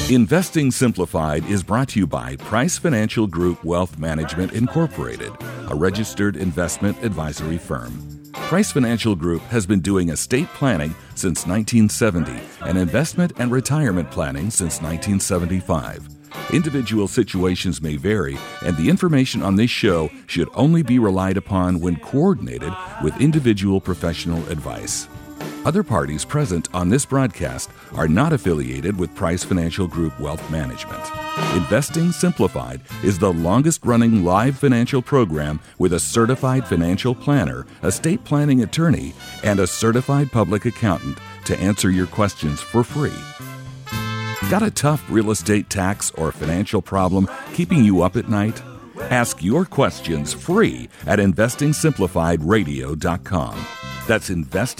Investing Simplified is brought to you by Price Financial Group Wealth Management Incorporated, a registered investment advisory firm. Price Financial Group has been doing estate planning since 1970 and investment and retirement planning since 1975. Individual situations may vary, and the information on this show should only be relied upon when coordinated with individual professional advice. Other parties present on this broadcast are not affiliated with Price Financial Group Wealth Management. Investing Simplified is the longest-running live financial program with a certified financial planner, estate planning attorney, and a certified public accountant to answer your questions for free. Got a tough real estate, tax, or financial problem keeping you up at night? Ask your questions free at investingsimplifiedradio.com. That's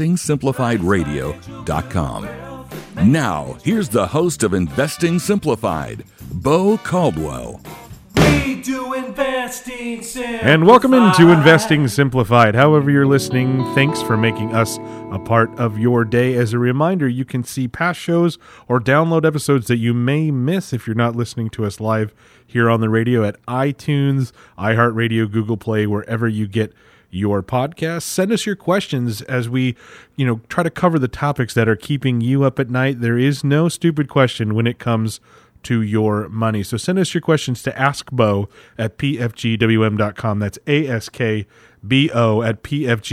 investingsimplifiedradio.com. Now, here's the host of Investing Simplified, Bo Caldwell. We do Investing Simplified. And welcome into Investing Simplified. However you're listening, thanks for making us a part of your day. As a reminder, you can see past shows or download episodes that you may miss if you're not listening to us live here on the radio at iTunes, iHeartRadio, Google Play, wherever you get your podcast. Send us your questions as we, try to cover the topics that are keeping you up at night. There is no stupid question when it comes to your money. So send us your questions to AskBo at pfgwm.com. That's ASKBO at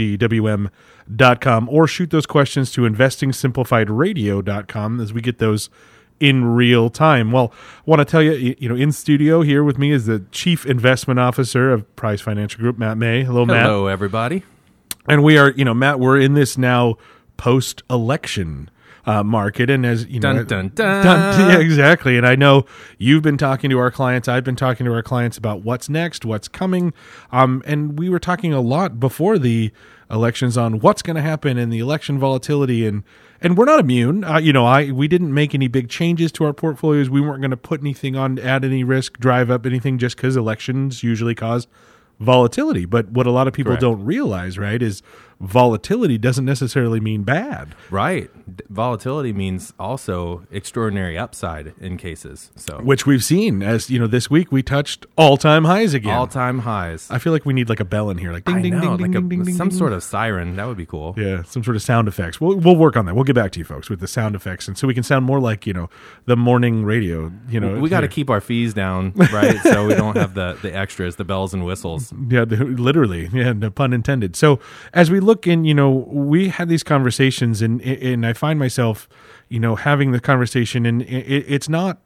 pfgwm.com. Or shoot those questions to investingsimplifiedradio.com as we get those in real time. Well, I want to tell you, in studio here with me is the Chief Investment Officer of Price Financial Group, Matt May. Hello, Matt. Hello, everybody. And we are, Matt, we're in this now post-election market. And as you know, dun, dun. Yeah, exactly. And I know you've been talking to our clients. I've been talking to our clients about what's next, what's coming. And we were talking a lot before the elections on what's going to happen and the election volatility. And we're not immune. We didn't make any big changes to our portfolios. We weren't going to put anything on, add any risk, drive up anything just because elections usually cause volatility. But what a lot of people Correct. don't realize, right, is volatility doesn't necessarily mean bad. Right. Volatility means also extraordinary upside in cases. So, Which we've seen as, this week we touched all-time highs again. all-time highs. I feel like we need like a bell in here, like ding, ding, ding, ding, ding, ding, ding, some ding. sort of siren. That would be cool. Yeah, some sort of sound effects. We'll work on that. We'll get back to you folks with the sound effects, and so we can sound more like the morning radio. We got to keep our fees down, right? So we don't have the extras, the bells and whistles. Yeah, literally. Yeah, no pun intended. So as we look in, we had these conversations, and I find myself, having the conversation, and it's not.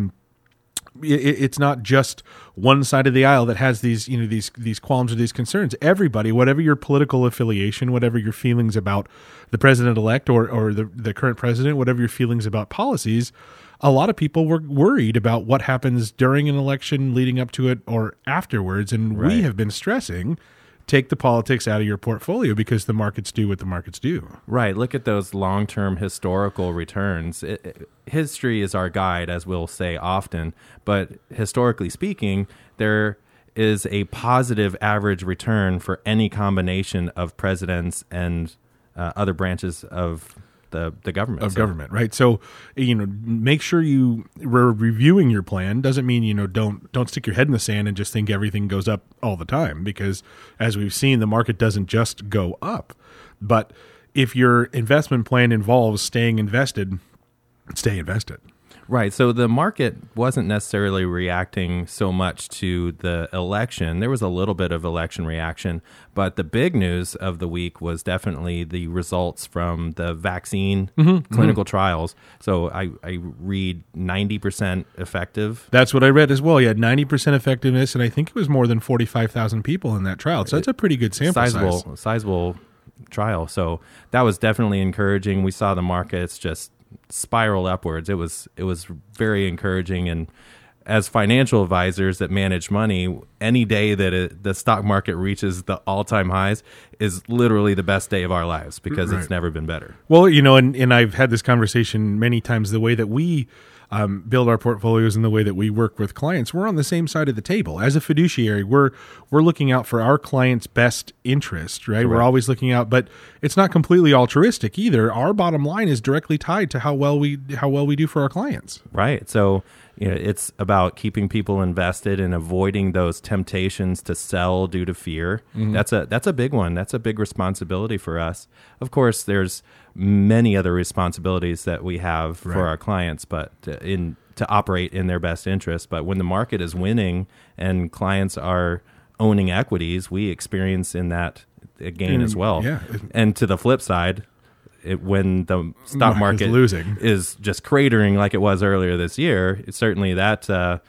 It's not just one side of the aisle that has these, these qualms or these concerns. Everybody, whatever your political affiliation, whatever your feelings about the president-elect or the current president, whatever your feelings about policies, a lot of people were worried about what happens during an election, leading up to it, or afterwards. And Right. we have been stressing, take the politics out of your portfolio because the markets do what the markets do. Right. Look at those long-term historical returns. History is our guide, as we'll say often, but historically speaking, there is a positive average return for any combination of presidents and other branches of the government. Government, right? So, make sure you reviewing your plan. Doesn't mean, don't stick your head in the sand and just think everything goes up all the time, because as we've seen, the market doesn't just go up. But if your investment plan involves staying invested, stay invested. Right. So the market wasn't necessarily reacting so much to the election. There was a little bit of election reaction, but the big news of the week was definitely the results from the vaccine clinical trials. So I read 90% effective. That's what I read as well. You had 90% effectiveness, and I think it was more than 45,000 people in that trial. So that's a pretty good sample size. Sizable trial. So that was definitely encouraging. We saw the markets just spiral upwards. It was very encouraging, and as financial advisors that manage money, any day that the stock market reaches the all-time highs is literally the best day of our lives, because It's never been better. Well, and I've had this conversation many times. The way that we build our portfolios in the way that we work with clients, we're on the same side of the table. As a fiduciary, we're looking out for our clients' best interest, right? Correct. We're always looking out, but it's not completely altruistic either. Our bottom line is directly tied to how well we do for our clients. Right. So, it's about keeping people invested and avoiding those temptations to sell due to fear. Mm-hmm. That's a big one. That's a big responsibility for us. Of course, there's many other responsibilities that we have for our clients, but to operate in their best interest. But when the market is winning and clients are owning equities, we experience in that a gain as well. Yeah. And to the flip side, when the stock market losing is just cratering like it was earlier this year, it's certainly that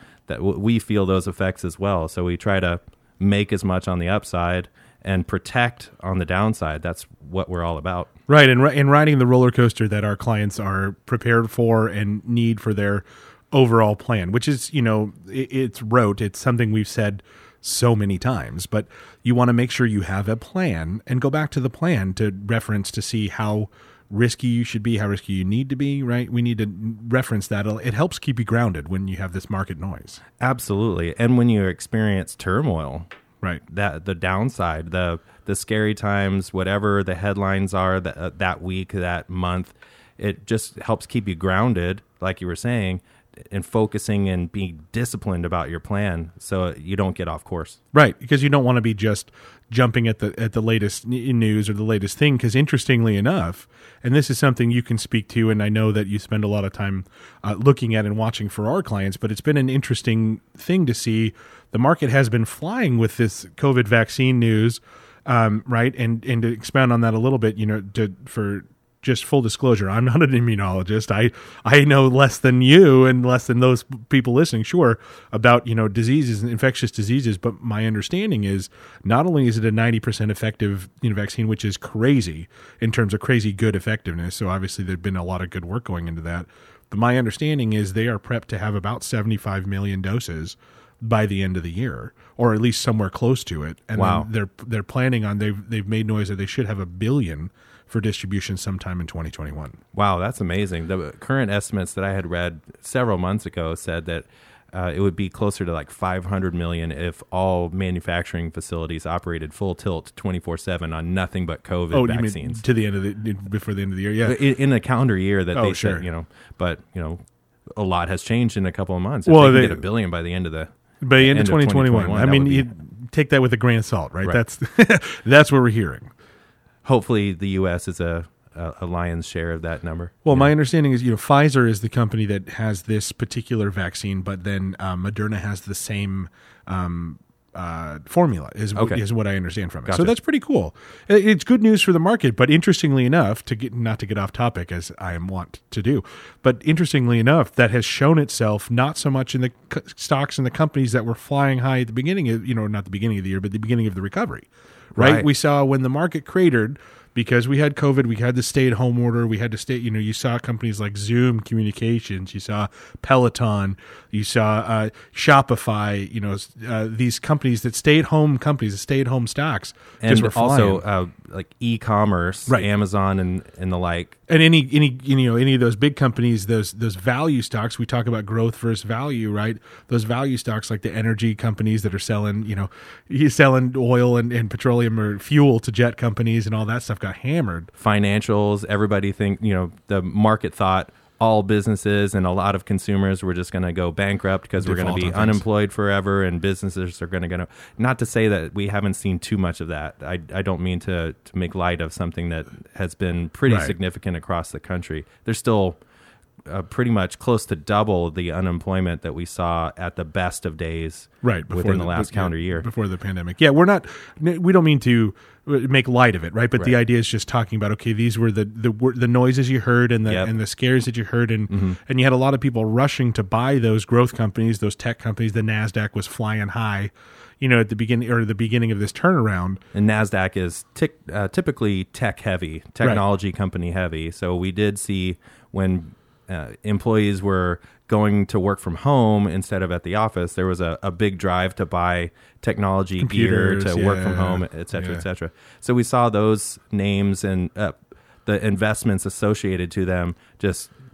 we feel those effects as well. So we try to make as much on the upside and protect on the downside. That's what we're all about. Right, and riding the roller coaster that our clients are prepared for and need for their overall plan, which is, it's rote. It's something we've said so many times, but you want to make sure you have a plan and go back to the plan to reference to see how risky you should be, how risky you need to be, right? We need to reference that. It helps keep you grounded when you have this market noise. Absolutely. And when you experience turmoil, right, that the downside, the scary times, whatever the headlines are that week, that month, it just helps keep you grounded, like you were saying, and focusing and being disciplined about your plan so you don't get off course. Right, because you don't want to be just jumping at the latest news or the latest thing, because interestingly enough, and this is something you can speak to, and I know that you spend a lot of time looking at and watching for our clients, but it's been an interesting thing to see. The market has been flying with this COVID vaccine news, right? And to expound on that a little bit, for just full disclosure, I'm not an immunologist. I know less than you and less than those people listening, sure, about, diseases and infectious diseases. But my understanding is not only is it a 90% effective vaccine, which is crazy in terms of crazy good effectiveness. So obviously there's been a lot of good work going into that. But my understanding is they are prepped to have about 75 million doses by the end of the year, or at least somewhere close to it. And wow. Then they're planning on, they've made noise that they should have 1 billion for distribution sometime in 2021. Wow, that's amazing. The current estimates that I had read several months ago said that it would be closer to like 500 million if all manufacturing facilities operated full tilt 24/7 on nothing but COVID vaccines. You mean to the end of before the end of the year? Yeah, in a calendar year that they sure. said, but a lot has changed in a couple of months. Well, they can get 1 billion by the end of 2021. I mean, you take that with a grain of salt, right? That's that's what we're hearing. Hopefully the U.S. is a lion's share of that number. Well, my understanding is, Pfizer is the company that has this particular vaccine, but then Moderna has the same formula, is what I understand from it. Gotcha. So that's pretty cool. It's good news for the market, but interestingly enough, not to get off topic as I am wont to do, but interestingly enough, that has shown itself not so much in the stocks and the companies that were flying high at the beginning of, not the beginning of the year, but the beginning of the recovery. Right? We saw when the market cratered because we had COVID, we had the stay-at-home order, we had to stay, you saw companies like Zoom Communications, you saw Peloton, you saw Shopify, these companies that stay-at-home companies, the stay-at-home stocks, and just were flying. Also like e-commerce, right. Amazon and the like. And any of those big companies, those value stocks, we talk about growth versus value, right? Those value stocks like the energy companies that are selling, selling oil and petroleum or fuel to jet companies and all that stuff got hammered. Financials, everybody the market thought all businesses and a lot of consumers were just going to go bankrupt because we're going to be unemployed forever and businesses are going to go. Not to say that we haven't seen too much of that. I don't mean to make light of something that has been pretty significant across the country. There's still pretty much close to double the unemployment that we saw at the best of days within the last calendar year. Before the pandemic. Yeah, we don't mean to make light of it, right? But the idea is just talking about, okay, these were the noises you heard and the scares that you heard, and and you had a lot of people rushing to buy those growth companies, those tech companies. The NASDAQ was flying high, at the beginning of this turnaround. And NASDAQ is typically tech heavy, technology company heavy. So we did see when employees were going to work from home instead of at the office, there was a big drive to buy technology computers, gear to work from home, et cetera, et cetera. So we saw those names and the investments associated to them just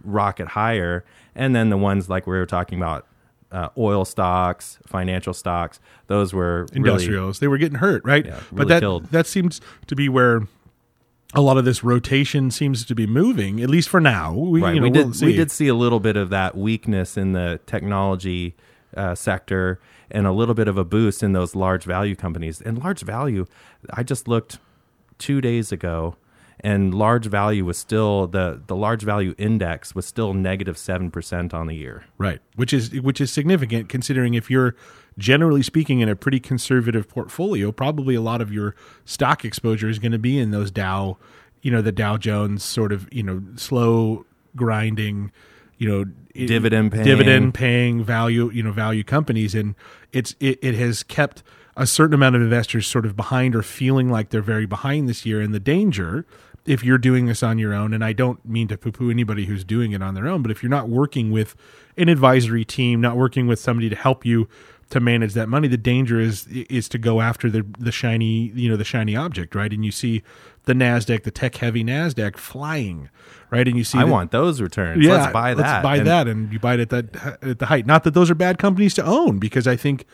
rocket higher. And then the ones like we were talking about, oil stocks, financial stocks, those were industrials. They were getting hurt, right? Yeah, but really killed. that seems to be where a lot of this rotation seems to be moving, at least for now. We did see a little bit of that weakness in the technology sector and a little bit of a boost in those large value companies. And large value, I just looked 2 days ago, and large value was still the large value index was still negative 7% on the year. Right, which is significant considering if you're generally speaking in a pretty conservative portfolio, probably a lot of your stock exposure is going to be in those Dow, the Dow Jones sort of, slow grinding, dividend paying value companies. And it has kept a certain amount of investors sort of behind or feeling like they're very behind this year. And the danger, if you're doing this on your own, and I don't mean to poo-poo anybody who's doing it on their own, but if you're not working with an advisory team, not working with somebody to help you to manage that money, the danger is to go after the shiny, the shiny object, right? And you see the NASDAQ, the tech-heavy NASDAQ flying, right? And you see I want those returns. Yeah, let's buy that. And you buy it at the height. Not that those are bad companies to own, because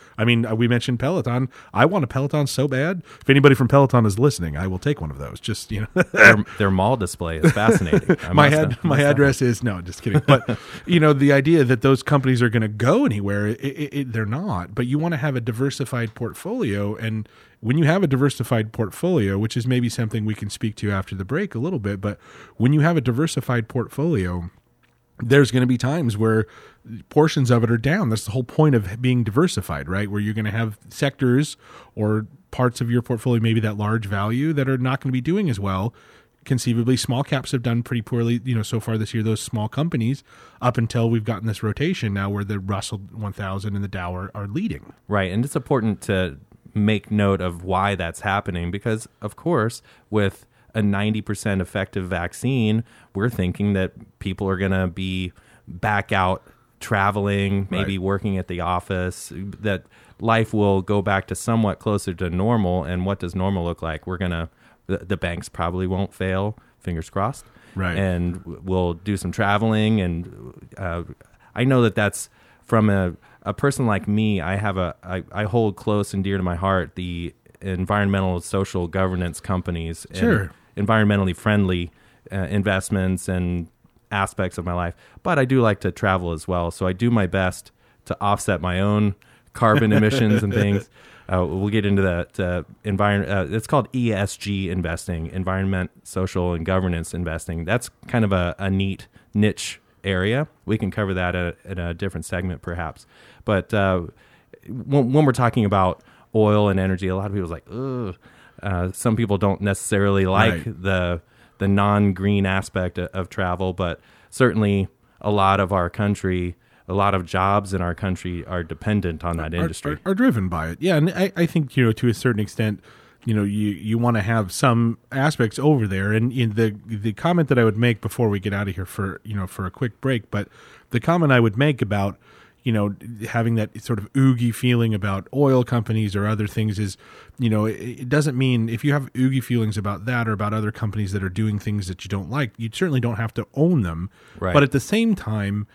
we mentioned Peloton. I want a Peloton so bad. If anybody from Peloton is listening, I will take one of those. Just their mall display is fascinating. My address is no, just kidding. But the idea that those companies are going to go anywhere, they're not. But you want to have a diversified portfolio, and when you have a diversified portfolio, which is maybe something we can speak to after the break a little bit, but when you have a diversified portfolio, there's going to be times where portions of it are down. That's the whole point of being diversified, right? Where you're going to have sectors or parts of your portfolio, maybe that large value, that are not going to be doing as well. Conceivably, small caps have done pretty poorly, so far this year, those small companies, up until we've gotten this rotation now where the Russell 1000 and the Dow are leading. Right, and it's important to make note of why that's happening, because of course with a 90% effective vaccine, we're thinking that people are going to be back out traveling, maybe working at the office, that life will go back to somewhat closer to normal. And what does normal look like? The banks probably won't fail, fingers crossed, right? And we'll do some traveling. And I know that that's from a person like me. I hold close and dear to my heart the environmental social governance companies, sure, and environmentally friendly investments and aspects of my life. But I do like to travel as well, so I do my best to offset my own carbon emissions and things. We'll get into that environment. It's called ESG investing, environment, social, and governance investing. That's kind of a neat niche area. We can cover that in a different segment, perhaps. But when we're talking about oil and energy, a lot of people are like, ugh. Some people don't necessarily like the non-green aspect of travel, but certainly a lot of our country, a lot of jobs in our country are dependent on that industry. Are driven by it. Yeah, and I think, to a certain extent, you want to have some aspects over there. And in the comment that I would make before we get out of here for a quick break, but the comment I would make about, having that sort of oogie feeling about oil companies or other things is, it doesn't mean if you have oogie feelings about that or about other companies that are doing things that you don't like, you certainly don't have to own them. Right. But at the same time,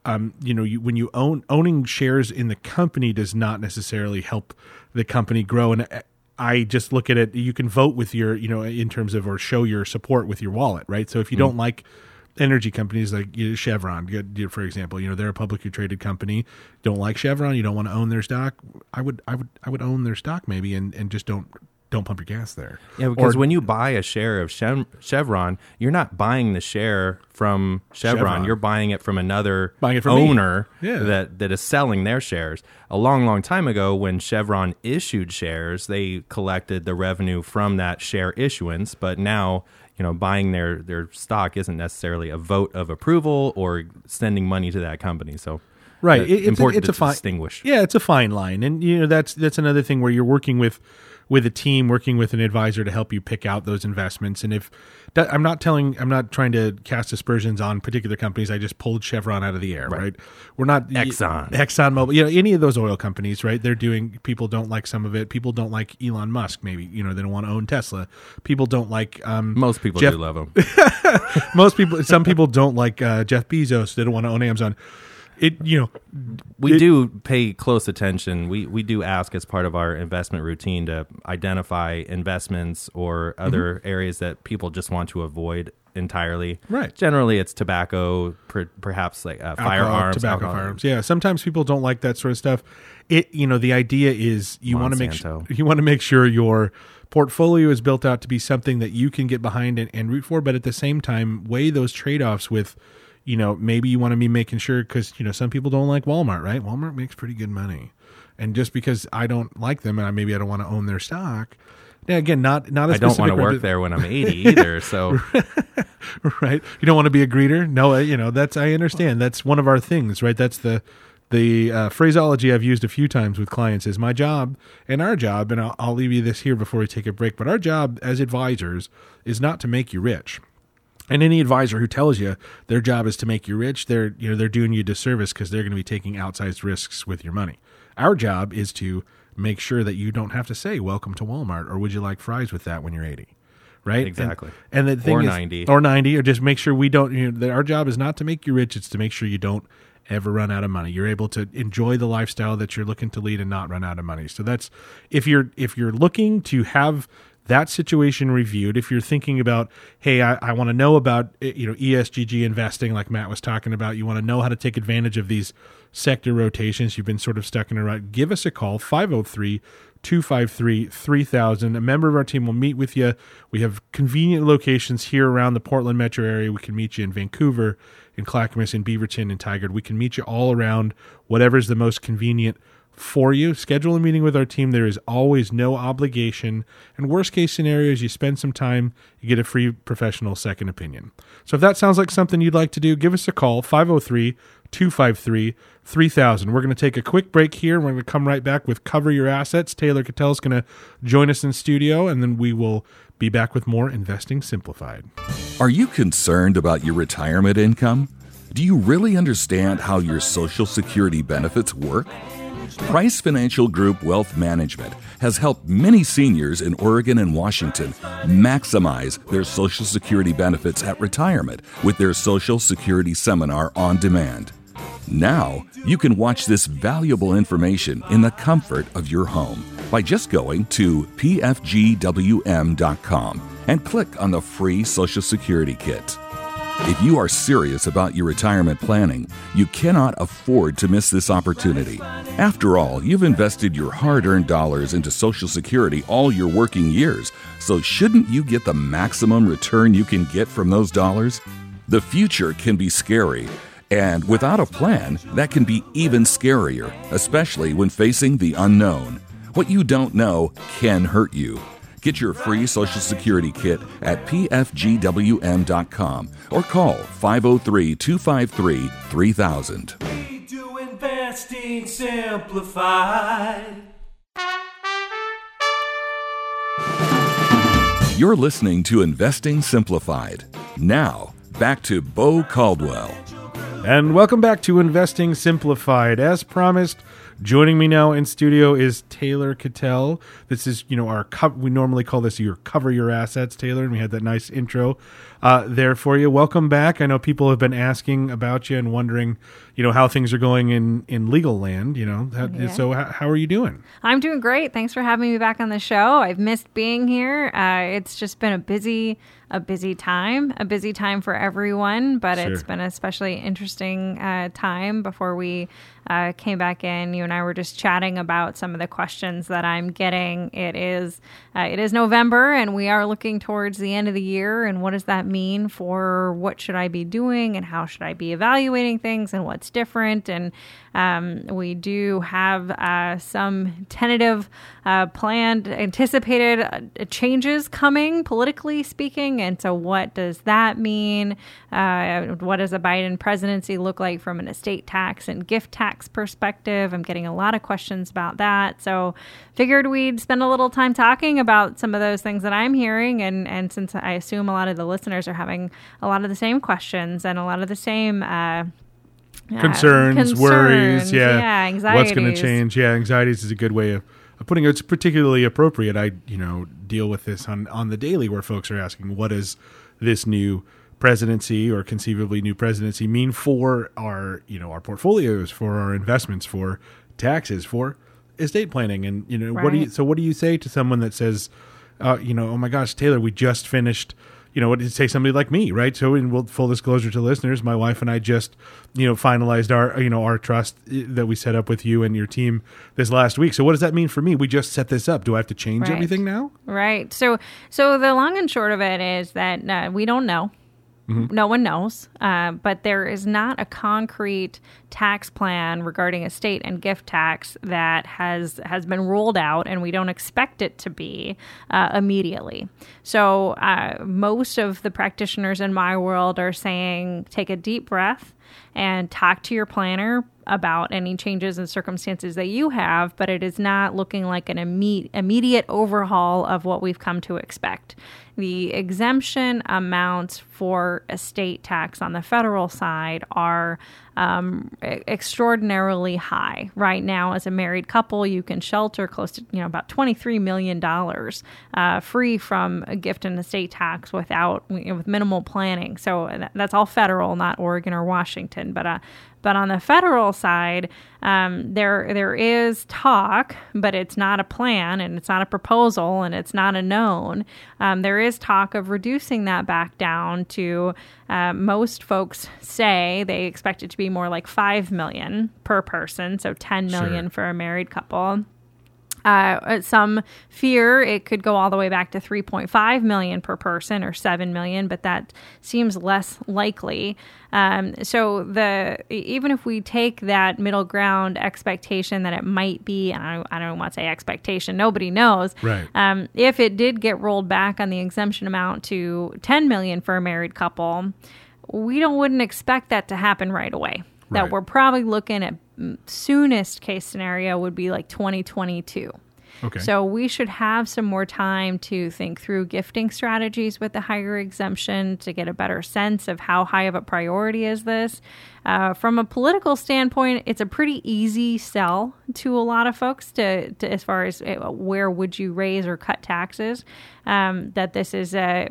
when you owning shares in the company does not necessarily help the company grow. And I just look at it, you can vote with your, in terms of, or show your support with your wallet, right? So if you don't like energy companies like Chevron, for example, they're a publicly traded company. Don't like Chevron, you don't want to own their stock. I would own their stock maybe, and just don't pump your gas there. Yeah, because when you buy a share of Chevron, you're not buying the share from Chevron. You're buying it from another owner that is selling their shares. A long, long time ago, when Chevron issued shares, they collected the revenue from that share issuance. But now, buying their stock isn't necessarily a vote of approval or sending money to that company. So, right, it's important to distinguish. Yeah, it's a fine line, and that's another thing where you're working with with a team, working with an advisor to help you pick out those investments. And if that, I'm not trying to cast aspersions on particular companies. I just pulled Chevron out of the air, right? We're not ExxonMobil, any of those oil companies, right? People don't like some of it. People don't like Elon Musk. Maybe, they don't want to own Tesla. People don't like, most people do love him. Some people don't like Jeff Bezos. They don't want to own Amazon. We do pay close attention. We do ask as part of our investment routine to identify investments or other areas that people just want to avoid entirely. Right. Generally, it's tobacco, perhaps like firearms. Tobacco, firearms. Yeah. Sometimes people don't like that sort of stuff. The idea is you want to make sure your portfolio is built out to be something that you can get behind and root for, but at the same time, weigh those trade-offs with, maybe you want to be making sure, because, some people don't like Walmart, right? Walmart makes pretty good money. And just because I don't like them and maybe I don't want to own their stock. Now, again, not a I don't want to work there when I'm 80 either. So, right. You don't want to be a greeter. No, I understand. That's one of our things, right? That's the phraseology I've used a few times with clients is my job and our job. And I'll leave you this here before we take a break. But our job as advisors is not to make you rich. And any advisor who tells you their job is to make you rich, they're doing you a disservice, because they're going to be taking outsized risks with your money. Our job is to make sure that you don't have to say welcome to Walmart or would you like fries with that when you're 80, right? Exactly. And the thing or is, 90, or just make sure we don't. Our job is not to make you rich; it's to make sure you don't ever run out of money. You're able to enjoy the lifestyle that you're looking to lead and not run out of money. So that's if you're looking to have that situation reviewed, if you're thinking about, hey, I want to know about ESGG investing, like Matt was talking about, you want to know how to take advantage of these sector rotations, you've been sort of stuck in a rut, give us a call, 503-253-3000. A member of our team will meet with you. We have convenient locations here around the Portland metro area. We can meet you in Vancouver, in Clackamas, in Beaverton, in Tigard. We can meet you all around, whatever's the most convenient for you. Schedule a meeting with our team. There is always no obligation. And worst case scenario is you spend some time, you get a free professional second opinion. So if that sounds like something you'd like to do, give us a call, 503-253-3000. We're going to take a quick break here. We're going to come right back with Cover Your Assets. Taylor Cattell is going to join us in studio, and then we will be back with more Investing Simplified. Are you concerned about your retirement income? Do you really understand how your Social Security benefits work? Price Financial Group Wealth Management has helped many seniors in Oregon and Washington maximize their Social Security benefits at retirement with their Social Security Seminar on demand. Now, you can watch this valuable information in the comfort of your home by just going to pfgwm.com and click on the free Social Security kit. If you are serious about your retirement planning, you cannot afford to miss this opportunity. After all, you've invested your hard-earned dollars into Social Security all your working years, so shouldn't you get the maximum return you can get from those dollars? The future can be scary, and without a plan, that can be even scarier, especially when facing the unknown. What you don't know can hurt you. Get your free Social Security kit at pfgwm.com or call 503-253-3000. We do Investing Simplified. You're listening to Investing Simplified. Now, back to Bo Caldwell. And welcome back to Investing Simplified. As promised, joining me now in studio is Taylor Cattell. This is, we normally call this your Cover Your Assets, Taylor, and we had that nice intro there for you. Welcome back. I know people have been asking about you and wondering, how things are going in legal land, Yeah. So how are you doing? I'm doing great. Thanks for having me back on the show. I've missed being here. It's just been a busy time for everyone, but Sure. It's been an especially interesting time before we came back in. You and I were just chatting about some of the questions that I'm getting. It is November, and we are looking towards the end of the year, and what does that mean mean for what should I be doing and how should I be evaluating things and what's different. And we do have some tentative, planned, anticipated changes coming, politically speaking. And so what does that mean? What does a Biden presidency look like from an estate tax and gift tax perspective? I'm getting a lot of questions about that. So figured we'd spend a little time talking about some of those things that I'm hearing. And since I assume a lot of the listeners are having a lot of the same questions and a lot of the same concerns, worries, anxieties. What's going to change? Yeah, anxieties is a good way of putting it. It's particularly appropriate. I deal with this on the daily, where folks are asking, what does this new presidency or conceivably new presidency mean for our portfolios, for our investments, for taxes, for estate planning? And Right. what do you say to someone that says, oh my gosh, Taylor, we just finished. What did you say? Somebody like me, right? So, in full disclosure to listeners, my wife and I just, finalized our trust that we set up with you and your team this last week. So, what does that mean for me? We just set this up. Do I have to change Right. everything now? Right. So the long and short of it is that we don't know. Mm-hmm. No one knows, but there is not a concrete tax plan regarding estate and gift tax that has been rolled out, and we don't expect it to be immediately. So most of the practitioners in my world are saying, take a deep breath and talk to your planner about any changes and circumstances that you have, but it is not looking like an immediate overhaul of what we've come to expect. The exemption amounts for estate tax on the federal side are extraordinarily high. Right now, as a married couple, you can shelter close to about $23 million free from a gift and estate tax with minimal planning. So that's all federal, not Oregon or Washington. But on the federal side, there is talk, but it's not a plan, and it's not a proposal, and it's not a known. There is talk of reducing that back down to, most folks say they expect it to be more like $5 million per person, so $10 million for a married couple. Some fear it could go all the way back to $3.5 million per person or $7 million, but that seems less likely. So even if we take that middle ground expectation that it might be, I don't want to say expectation, nobody knows. Right. If it did get rolled back on the exemption amount to $10 million for a married couple, we wouldn't expect that to happen right away. Right. That we're probably looking at soonest case scenario would be like 2022. Okay. So we should have some more time to think through gifting strategies with the higher exemption to get a better sense of how high of a priority is this. From a political standpoint, it's a pretty easy sell to a lot of folks to as far as where would you raise or cut taxes, that this is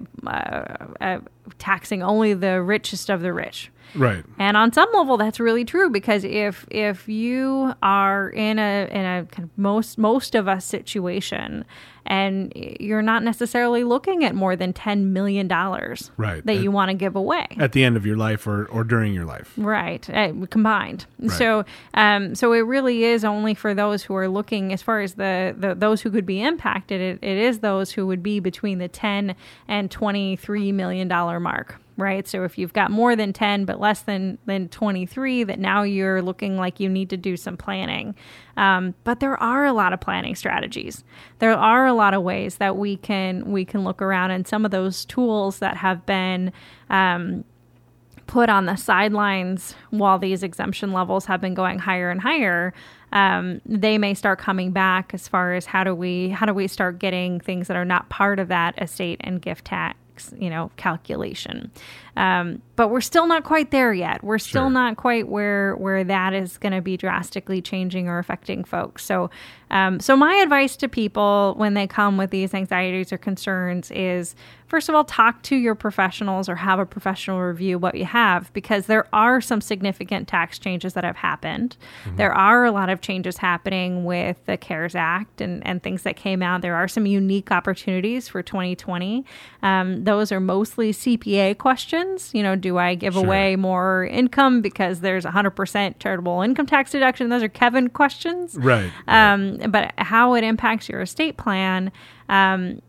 taxing only the richest of the rich. Right. And on some level, that's really true, because if you are in a kind of most of us situation, and you're not necessarily looking at more than $10 million Right. that you want to give away At the end of your life or during your life. right, combined. Right. So it really is only for those who are looking, as far as the those who could be impacted. It is those who would be between the $10 and $23 million mark. Right. So if you've got more than 10, but less than 23, that now you're looking like you need to do some planning. But there are a lot of planning strategies. There are a lot of ways that we can look around, and some of those tools that have been put on the sidelines while these exemption levels have been going higher and higher, they may start coming back, as far as how do we start getting things that are not part of that estate and gift tax calculation. But we're still not quite there yet. We're still Sure. not quite where that is going to be drastically changing or affecting folks. So my advice to people when they come with these anxieties or concerns is, first of all, talk to your professionals or have a professional review what you have, because there are some significant tax changes that have happened. Mm-hmm. There are a lot of changes happening with the CARES Act and things that came out. There are some unique opportunities for 2020. Those are mostly CPA questions. Do I give Sure. away more income because there's 100% charitable income tax deduction? Those are Kevin questions. Right. But how it impacts your estate plan,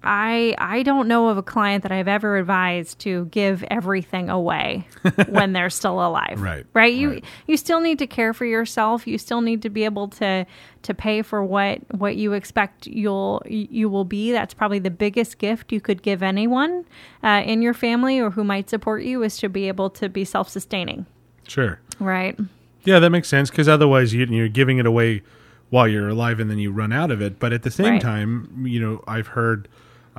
I don't know of a client that I've ever advised to give everything away when they're still alive. Right. You still need to care for yourself. You still need to be able to pay for what you expect you will be. That's probably the biggest gift you could give anyone in your family or who might support you, is to be able to be self-sustaining. Sure. Right. Yeah, that makes sense, because otherwise you're giving it away while you're alive and then you run out of it. But at the same time, I've heard,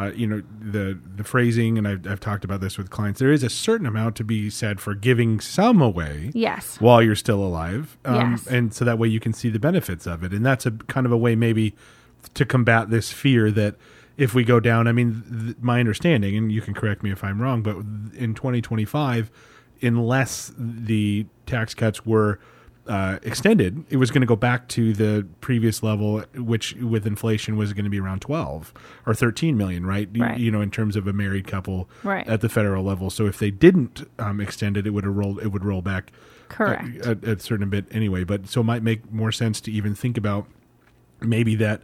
the phrasing, and I've talked about this with clients, there is a certain amount to be said for giving some away while you're still alive. And so that way you can see the benefits of it. And that's a kind of a way maybe to combat this fear that if we go down, my understanding, and you can correct me if I'm wrong, but in 2025, unless the tax cuts were extended, it was going to go back to the previous level, which with inflation was going to be around 12 or 13 million, right? In terms of a married couple at the federal level. So if they didn't extend it, it would roll back. Correct. A certain bit anyway. But so it might make more sense to even think about maybe that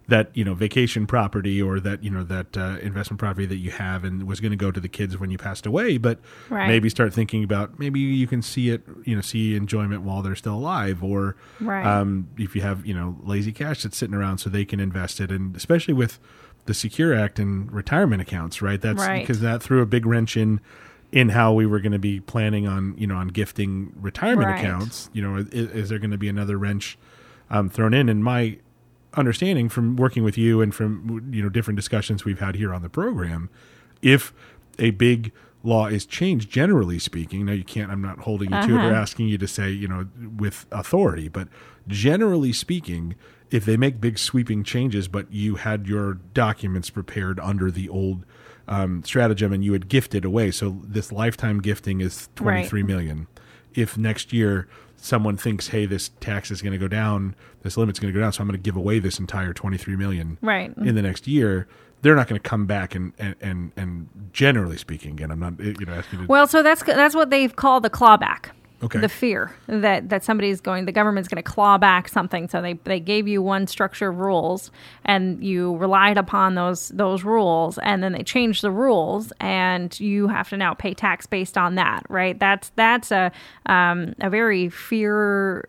vacation property, or that investment property that you have and was going to go to the kids when you passed away, but maybe start thinking about maybe you can see enjoyment while they're still alive, or if you have lazy cash that's sitting around, so they can invest it. And especially with the Secure Act and retirement accounts, that's because that threw a big wrench in how we were going to be planning on gifting retirement accounts. Is there going to be another wrench thrown in? And my understanding from working with you and from different discussions we've had here on the program, if a big law is changed, generally speaking, now I'm not holding you to it or asking you to say with authority, but generally speaking, if they make big sweeping changes, but you had your documents prepared under the old stratagem and you had gifted away, so this lifetime gifting is 23 million. If next year someone thinks, hey, this tax is going to go down, this limit's going to go down, so I'm going to give away this entire 23 million in the next year, they're not going to come back and generally speaking, again, I'm not asking you to... Well, so that's what they've called the clawback. Okay. The fear that the government's going to claw back something. So they gave you one structure of rules, and you relied upon those rules, and then they changed the rules, and you have to now pay tax based on that, right? That's a very fear.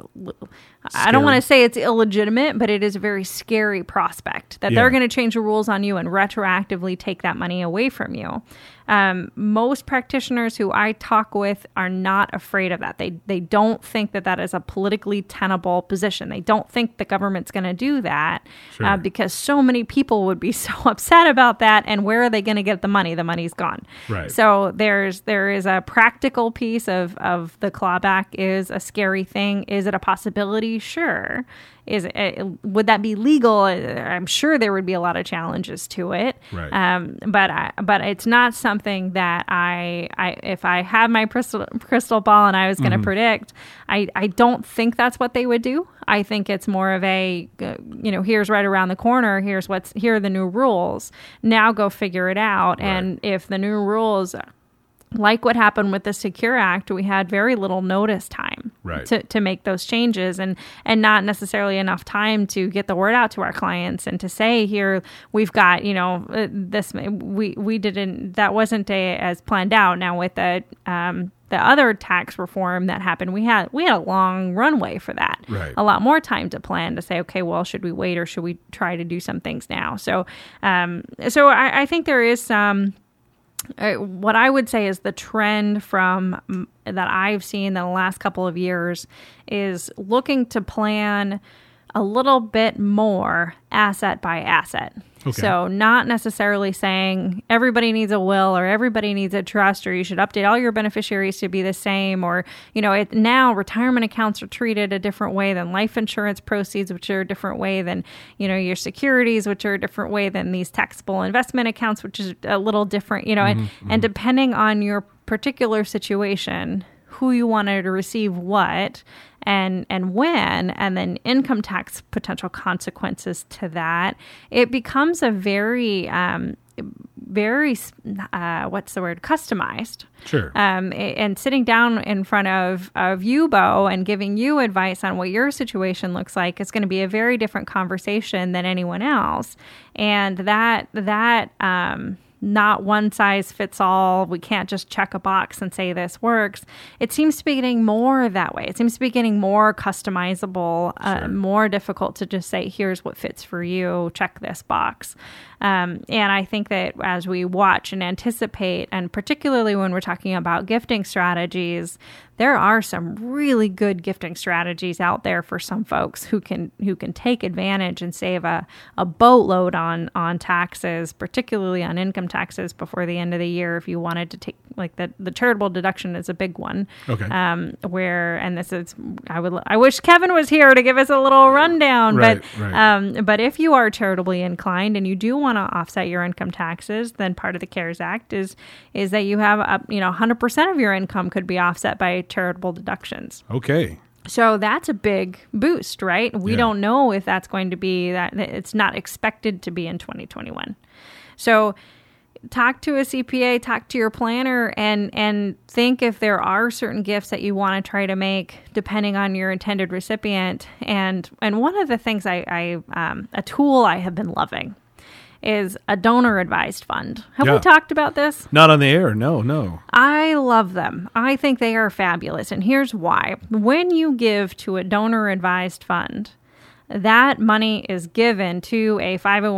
I don't want to say it's illegitimate, but it is a very scary prospect that they're going to change the rules on you and retroactively take that money away from you. Most practitioners who I talk with are not afraid of that. They don't think that is a politically tenable position. They don't think the government's going to do that because so many people would be so upset about that. And where are they going to get the money? The money's gone. Right. So there is a practical piece of the clawback is a scary thing. Is it a possibility? Sure. Would that be legal? I'm sure there would be a lot of challenges to it. Right. But it's not something that I if I had my crystal ball and I was going to predict, I don't think that's what they would do. I think it's more of a, here's right around the corner. Here are the new rules. Now go figure it out. Right. And if the new rules, like what happened with the Secure Act, we had very little notice time to make those changes, and not necessarily enough time to get the word out to our clients and to say, here, we've got, this, we didn't, that wasn't as planned out. Now with the other tax reform that happened, we had a long runway for that. Right. A lot more time to plan, to say, okay, well, should we wait or should we try to do some things now? So I think there is some... what I would say is the trend from that I've seen in the last couple of years is looking to plan a little bit more asset by asset. Okay. So not necessarily saying everybody needs a will or everybody needs a trust or you should update all your beneficiaries to be the same, or, now retirement accounts are treated a different way than life insurance proceeds, which are a different way than, your securities, which are a different way than these taxable investment accounts, which is a little different, and depending on your particular situation, who you wanted to receive what and when, and then income tax potential consequences to that, it becomes a very very, what's the word, customized. Sure. And sitting down in front of you, Bo, and giving you advice on what your situation looks like is going to be a very different conversation than anyone else. And that not one size fits all. We can't just check a box and say this works. It seems to be getting more that way. It seems to be getting more customizable, more difficult to just say, here's what fits for you, check this box. And I think that as we watch and anticipate, and particularly when we're talking about gifting strategies, there are some really good gifting strategies out there for some folks who can take advantage and save a boatload on taxes, particularly on income taxes before the end of the year. If you wanted to take, like, the charitable deduction is a big one. Okay. And this is, I wish Kevin was here to give us a little rundown. Right, but if you are charitably inclined and you do want to offset your income taxes, then part of the CARES Act is that you have 100% of your income could be offset by charitable deductions. Okay. So that's a big boost, right? We don't know if that's going to be that. It's not expected to be in 2021. So talk to a CPA, talk to your planner, and think if there are certain gifts that you want to try to make depending on your intended recipient. And one of the things a tool I have been loving is a donor advised fund. Have we talked about this? Not on the air. No. I love them. I think they are fabulous. And here's why. When you give to a donor advised fund, that money is given to a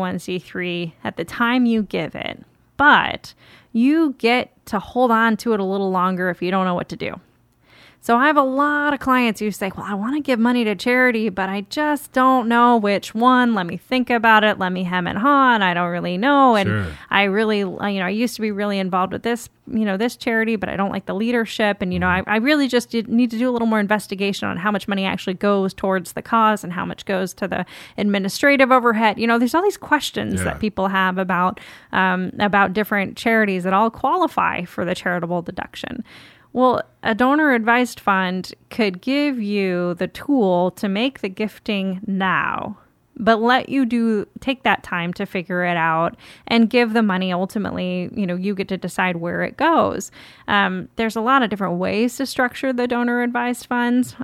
501c3 at the time you give it, but you get to hold on to it a little longer if you don't know what to do. So I have a lot of clients who say, well, I want to give money to charity, but I just don't know which one. Let me think about it. Let me hem and haw, and I don't really know. And I really, I used to be really involved with this, this charity, but I don't like the leadership. And, I really just need to do a little more investigation on how much money actually goes towards the cause and how much goes to the administrative overhead. There's all these questions that people have about different charities that all qualify for the charitable deduction. Well, a donor-advised fund could give you the tool to make the gifting now, but let you take that time to figure it out and give the money. Ultimately, you get to decide where it goes. There's a lot of different ways to structure the donor-advised funds.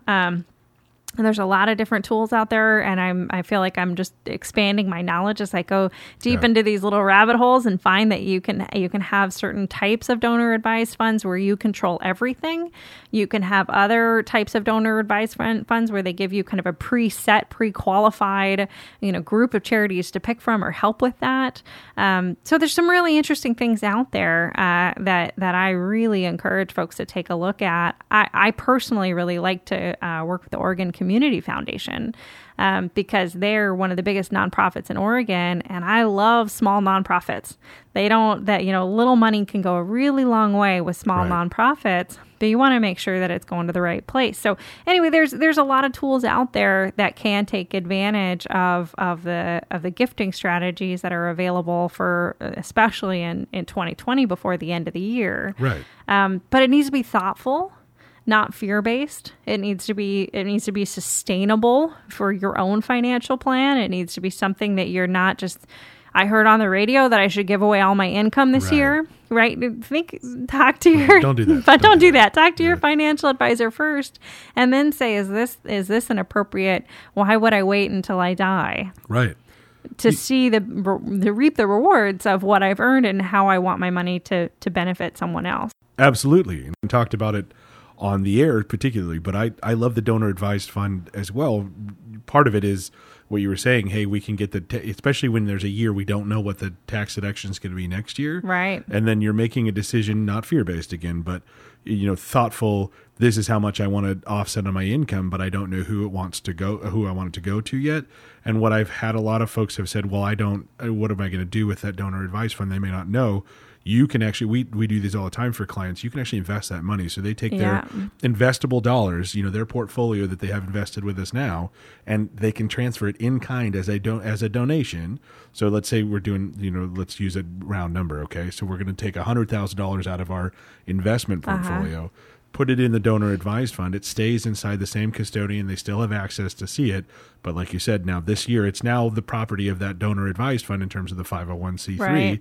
And there's a lot of different tools out there, and I feel like I'm just expanding my knowledge as I go deep into these little rabbit holes and find that you can have certain types of donor advised funds where you control everything. You can have other types of donor advised funds where they give you kind of a preset, pre-qualified, group of charities to pick from or help with that. So there's some really interesting things out there that I really encourage folks to take a look at. I personally really like to work with the Oregon Community Foundation because they're one of the biggest nonprofits in Oregon, and I love small nonprofits. Little money can go a really long way with small nonprofits, but you want to make sure that it's going to the right place. So anyway, there's a lot of tools out there that can take advantage of the gifting strategies that are available for, especially in 2020 before the end of the year. Right. But it needs to be thoughtful, not fear-based. It needs to be sustainable for your own financial plan. It needs to be something that you're not just, I heard on the radio that I should give away all my income this year, right? Talk to your, don't do that. But don't do that. Talk to your financial advisor first, and then say, is this an appropriate? Why would I wait until I die? Right. To see the reap the rewards of what I've earned and how I want my money to benefit someone else. Absolutely. And we talked about it on the air particularly, but I love the donor advised fund as well. Part of it is what you were saying. Hey, we can get especially when there's a year we don't know what the tax deduction is going to be next year. Right. And then you're making a decision, not fear-based again, but thoughtful. This is how much I want to offset on my income, but I don't know who I want it to go to yet. And what I've had a lot of folks have said, well, what am I going to do with that donor advised fund? They may not know. You can actually, we do these all the time for clients. You can actually invest that money. So they take their investable dollars, their portfolio that they have invested with us now, and they can transfer it in kind as a donation. So let's say we're doing, let's use a round number. Okay. So we're going to take $100,000 out of our investment portfolio, put it in the donor advised fund. It stays inside the same custodian. They still have access to see it. But like you said, now this year, it's now the property of that donor advised fund in terms of the 501c3. Right.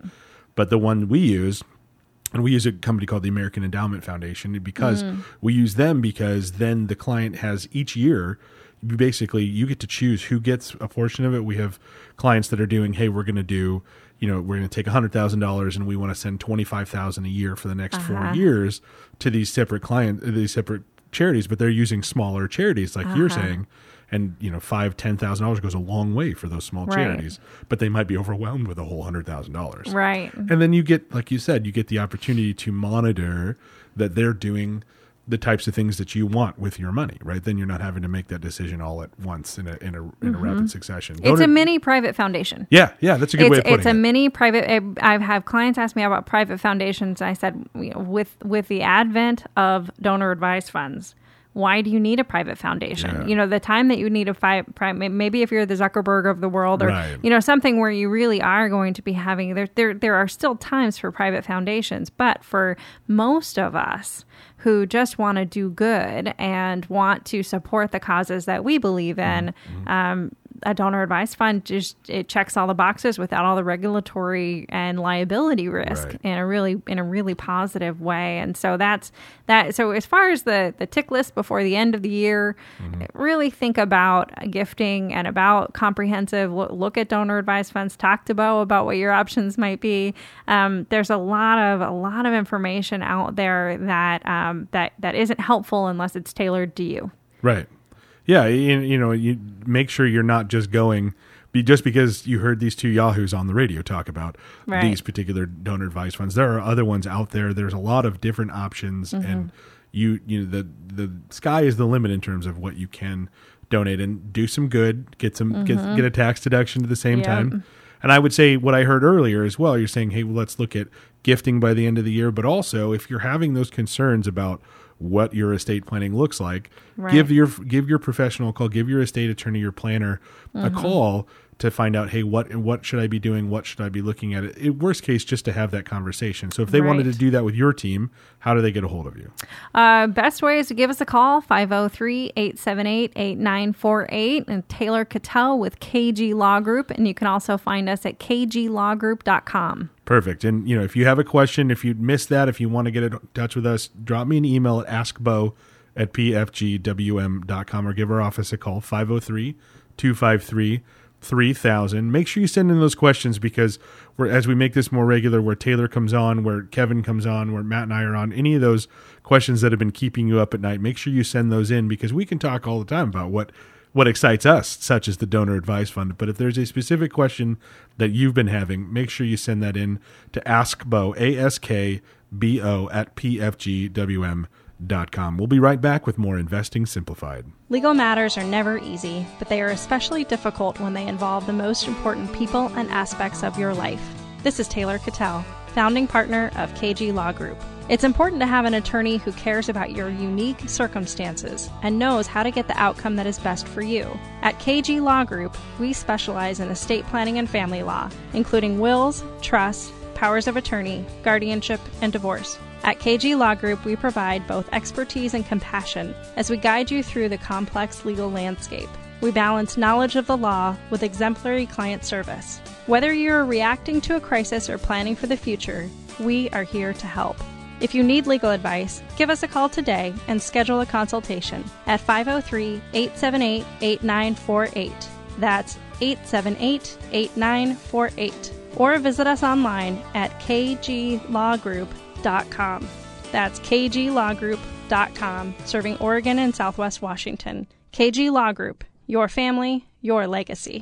But the one we use, and we use a company called the American Endowment Foundation, because we use them because then the client has each year, you get to choose who gets a portion of it. We have clients that are doing, hey, we're going to do, we're going to take $100,000 and we want to send $25,000 a year for the next 4 years to these separate charities, but they're using smaller charities like you're saying. And $5,000-$10,000 goes a long way for those small charities, but they might be overwhelmed with a whole $100,000. Right. And then you get, like you said, you get the opportunity to monitor that they're doing the types of things that you want with your money, right? Then you're not having to make that decision all at once in a rapid succession. It's a mini private foundation. Yeah, that's a good way of putting it. It's a mini private. I've had clients ask me about private foundations. I said, with the advent of donor advised funds, why do you need a private foundation? Yeah. The time that you need maybe if you're the Zuckerberg of the world, or something where you really are going to be having there are still times for private foundations, but for most of us who just want to do good and want to support the causes that we believe in, a donor advised fund it checks all the boxes without all the regulatory and liability risk in a really positive way. And so that's that. So as far as the tick list before the end of the year, really think about gifting and about comprehensive look at donor advised funds. Talk to Bo about what your options might be. There's a lot of information out there that isn't helpful unless it's tailored to you. Right. Yeah, you make sure you're not just going just because you heard these two yahoos on the radio talk about these particular donor advised funds. There are other ones out there. There's a lot of different options, and the sky is the limit in terms of what you can donate and do some good, get a tax deduction at the same time. And I would say what I heard earlier as well. You're saying, hey, well, let's look at gifting by the end of the year, but also if you're having those concerns about what your estate planning looks like, give your professional a call, give your estate attorney, your planner a call to find out, hey, what should I be doing? What should I be looking at? Worst case, just to have that conversation. So if they wanted to do that with your team, how do they get a hold of you? Best way is to give us a call, 503-878-8948, and Taylor Cattell with KG Law Group. And you can also find us at kglawgroup.com. Perfect. And, if you have a question, if you missed that, if you want to get in touch with us, drop me an email at askbo@pfgwm.com or give our office a call, 503-253-3000. Make sure you send in those questions because as we make this more regular, where Taylor comes on, where Kevin comes on, where Matt and I are on, any of those questions that have been keeping you up at night, make sure you send those in because we can talk all the time about what excites us, such as the donor advised fund. But if there's a specific question that you've been having, make sure you send that in to AskBo, ASKBO @pfgwm.com. We'll be right back with more Investing Simplified. Legal matters are never easy, but they are especially difficult when they involve the most important people and aspects of your life. This is Taylor Cattell, founding partner of KG Law Group. It's important to have an attorney who cares about your unique circumstances and knows how to get the outcome that is best for you. At KG Law Group, we specialize in estate planning and family law, including wills, trusts, powers of attorney, guardianship, and divorce. At KG Law Group, we provide both expertise and compassion as we guide you through the complex legal landscape. We balance knowledge of the law with exemplary client service. Whether you're reacting to a crisis or planning for the future, we are here to help. If you need legal advice, give us a call today and schedule a consultation at 503-878-8948. That's 878-8948. Or visit us online at kglawgroup.com. That's kglawgroup.com, serving Oregon and Southwest Washington. KG Law Group, your family, your legacy.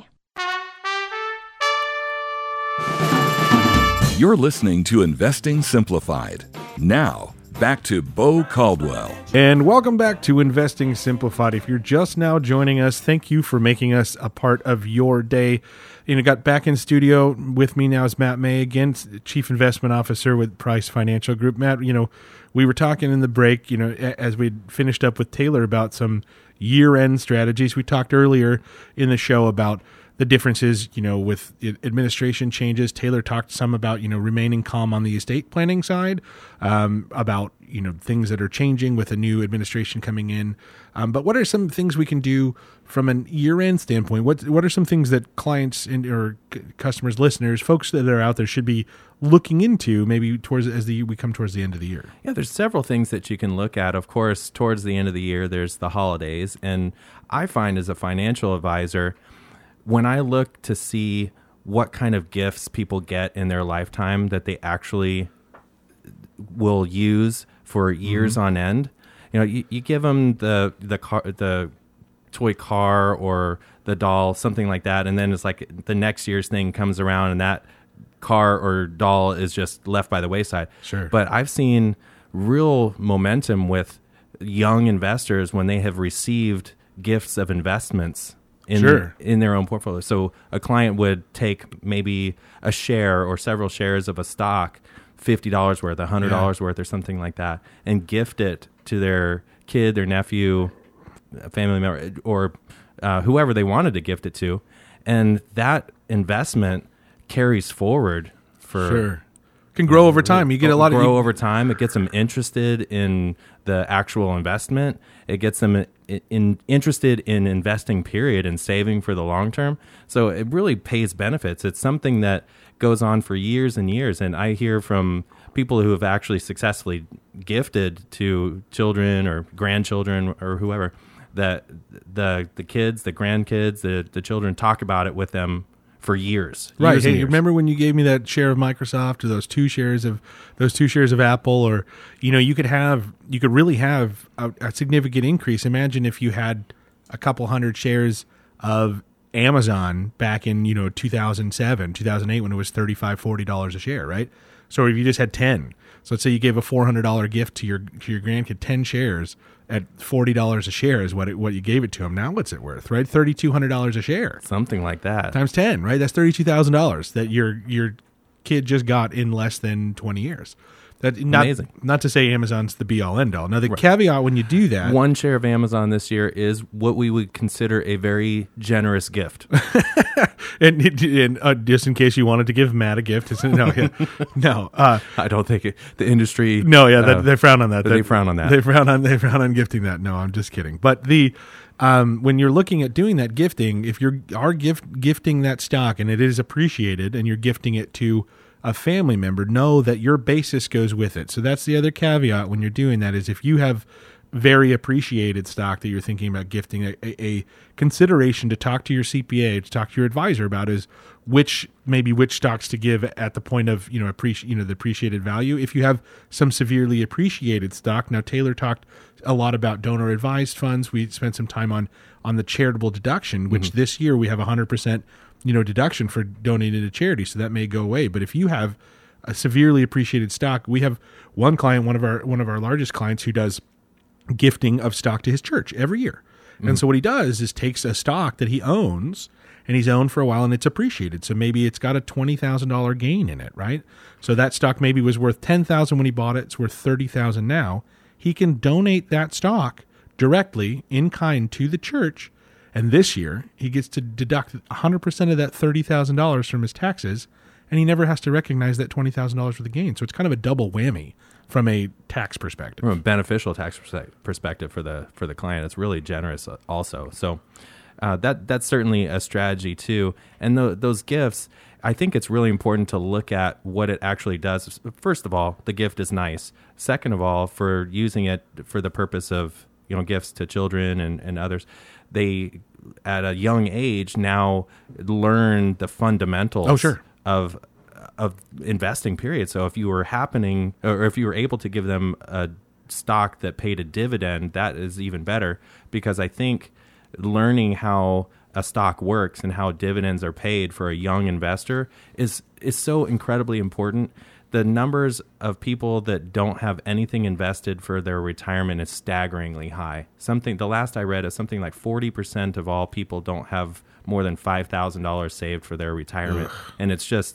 You're listening to Investing Simplified. Now, back to Bo Caldwell. And welcome back to Investing Simplified. If you're just now joining us, thank you for making us a part of your day. Got back in studio with me now is Matt May again, Chief Investment Officer with Price Financial Group. Matt, we were talking in the break, as we finished up with Taylor about some year-end strategies. We talked earlier in the show about the differences, with administration changes. Taylor talked some about, remaining calm on the estate planning side, about, things that are changing with a new administration coming in. But what are some things we can do from an year-end standpoint? What are some things that clients or customers, listeners, folks that are out there should be looking into maybe we come towards the end of the year? Yeah, there's several things that you can look at. Of course, towards the end of the year, there's the holidays. And I find as a financial advisor, when I look to see what kind of gifts people get in their lifetime that they actually will use for years on end, you give them the toy car or the doll, something like that, and then it's like the next year's thing comes around and that car or doll is just left by the wayside. Sure. But I've seen real momentum with young investors when they have received gifts of investments in their own portfolio. So a client would take maybe a share or several shares of a stock, $50 worth, $100 worth, or something like that, and gift it to their kid, their nephew, a family member, or whoever they wanted to gift it to. And that investment carries forward for can grow over time. You get a lot of over time. It gets them interested in the actual investment. It gets them interested in investing, period, and saving for the long term. So it really pays benefits. It's something that goes on for years and years. And I hear from people who have actually successfully gifted to children or grandchildren or whoever, that the kids, the grandkids, the children talk about it with them for years. Right. Hey, remember when you gave me that share of Microsoft or those two shares of Apple, or you could really have a significant increase. Imagine if you had a couple hundred shares of Amazon back in 2007, 2008, when it was $35-$40 a share, right? So if you just had 10, so let's say you gave a $400 gift to your grandkid, 10 shares at $40 a share is what you gave it to him. Now what's it worth, right? $3,200 a share, something like that, times 10, right? That's $32,000 that your kid just got in less than 20 years. Amazing. Not to say Amazon's the be all end all. Now the caveat when you do that, one share of Amazon this year is what we would consider a very generous gift. and just in case you wanted to give Matt a gift, no. I don't think the industry. No, yeah, they frown on that. They frown on that. They frown on gifting that. No, I'm just kidding. But when you're looking at doing that gifting, if you are gifting that stock and it is appreciated, and you're gifting it to a family member, know that your basis goes with it. So that's the other caveat when you're doing that, is if you have very appreciated stock that you're thinking about gifting, a consideration to talk to your CPA, to talk to your advisor about, is which stocks to give at the point of the appreciated value. If you have some severely appreciated stock, now Taylor talked a lot about donor advised funds. We spent some time on the charitable deduction, which this year we have 100% deduction for donating to charity, so that may go away. But if you have a severely appreciated stock, we have one client, one of our largest clients, who does gifting of stock to his church every year. And so what he does is takes a stock that he owns, and he's owned for a while, and it's appreciated. So maybe it's got a $20,000 gain in it, right? So that stock maybe was worth $10,000 when he bought it. It's worth $30,000 now. He can donate that stock directly in kind to the church. And this year, he gets to deduct 100% of that $30,000 from his taxes, and he never has to recognize that $20,000 worth of gain. So it's kind of a double whammy from a tax perspective. From a beneficial tax perspective for the client, it's really generous also. So that's certainly a strategy too. And those gifts, I think it's really important to look at what it actually does. First of all, the gift is nice. Second of all, for using it for the purpose of gifts to children and others, they at a young age now learn the fundamentals of investing, period. So if you were able to give them a stock that paid a dividend, that is even better, because I think learning how a stock works and how dividends are paid for a young investor is so incredibly important. The numbers of people that don't have anything invested for their retirement is staggeringly high. The last I read is something like 40% of all people don't have more than $5,000 saved for their retirement. Ugh. And it's just,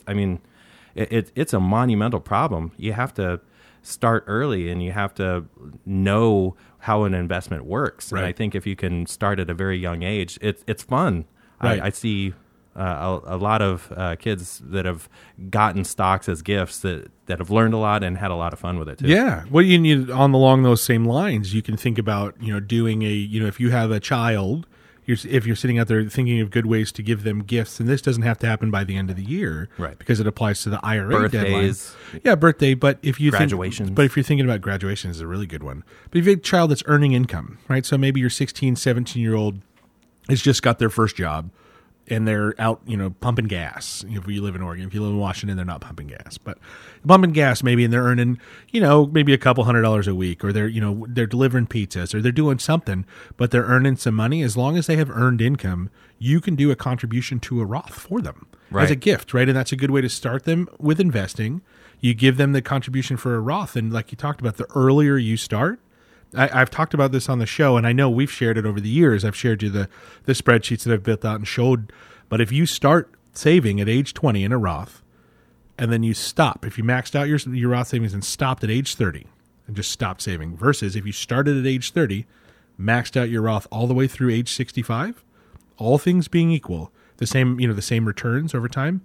it's a monumental problem. You have to start early, and you have to know how an investment works. Right. And I think if you can start at a very young age, it's fun. Right. I see a lot of kids that have gotten stocks as gifts that have learned a lot and had a lot of fun with it too. Yeah. Well, you need along those same lines, you can think about, doing if you have a child, if you're sitting out there thinking of good ways to give them gifts, and this doesn't have to happen by the end of the year, right? Because it applies to the IRA birthdays, deadline. Yeah, birthday. But if you graduations, if you're thinking about graduation, is a really good one. But if you have a child that's earning income, right? So maybe your 16, 17-year-old has just got their first job, and they're out, pumping gas. If you live in Oregon, if you live in Washington, they're not pumping gas, but pumping gas maybe, and they're earning, maybe a couple $100 a week, or they're delivering pizzas, or they're doing something, but they're earning some money. As long as they have earned income, you can do a contribution to a Roth for them as a gift, right? And that's a good way to start them with investing. You give them the contribution for a Roth, and like you talked about, the earlier you start. I've talked about this on the show, and I know we've shared it over the years. I've shared you the spreadsheets that I've built out and showed. But if you start saving at age 20 in a Roth, and then you stop, if you maxed out your Roth savings and stopped at age 30 and just stopped saving, versus if you started at age 30, maxed out your Roth all the way through age 65, all things being equal, the same returns over time,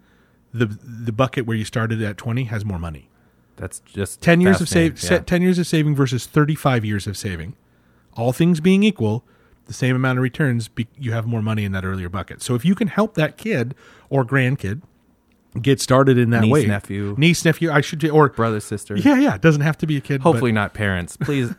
the bucket where you started at 20 has more money. That's just 10 years of 10 years of saving versus 35 years of saving. All things being equal, the same amount of returns, you have more money in that earlier bucket. So if you can help that kid or grandkid get started in that way, niece, nephew, I should, or brother, sister. Yeah. It doesn't have to be a kid. Hopefully not parents.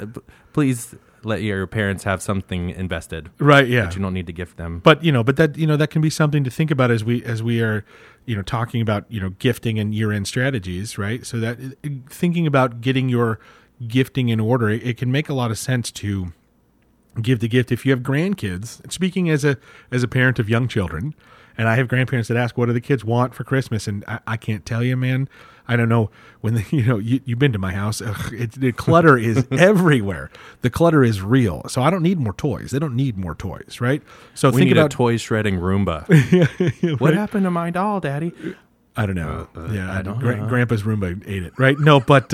Please let your parents have something invested. Right. Yeah. That you don't need to gift them. But that can be something to think about as we are, talking about, gifting and year-end strategies, right? So that thinking about getting your gifting in order, it can make a lot of sense to give the gift if you have grandkids. Speaking as a parent of young children, and I have grandparents that ask, what do the kids want for Christmas? And I can't tell you, man. I don't know. When you've been to my house, the clutter is everywhere. The clutter is real. So I don't need more toys. They don't need more toys, right? So we need a toy shredding Roomba. Right? What happened to my doll, Daddy? I don't know. I don't know. Grandpa's Roomba ate it, right? No, but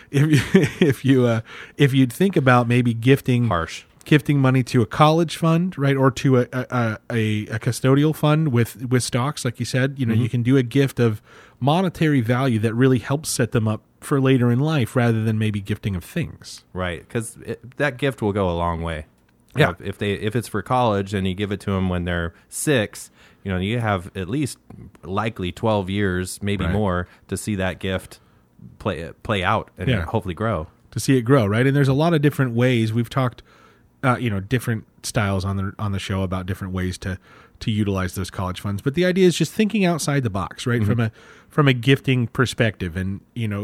if you'd think about maybe gifting money to a college fund, right, or to a custodial fund with stocks, like you said, you can do a gift of monetary value that really helps set them up for later in life, rather than maybe gifting of things. Right, because that gift will go a long way. Yeah. If it's for college and you give it to them when they're 6, you have at least likely 12 years, maybe more, to see that gift play out and hopefully grow. To see it grow, right? And there's a lot of different ways. We've talked different styles on the show about different ways to utilize those college funds. But the idea is just thinking outside the box, right? Mm-hmm. From a gifting perspective, and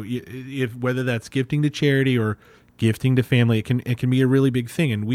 if whether that's gifting to charity or gifting to family, it can be a really big thing. And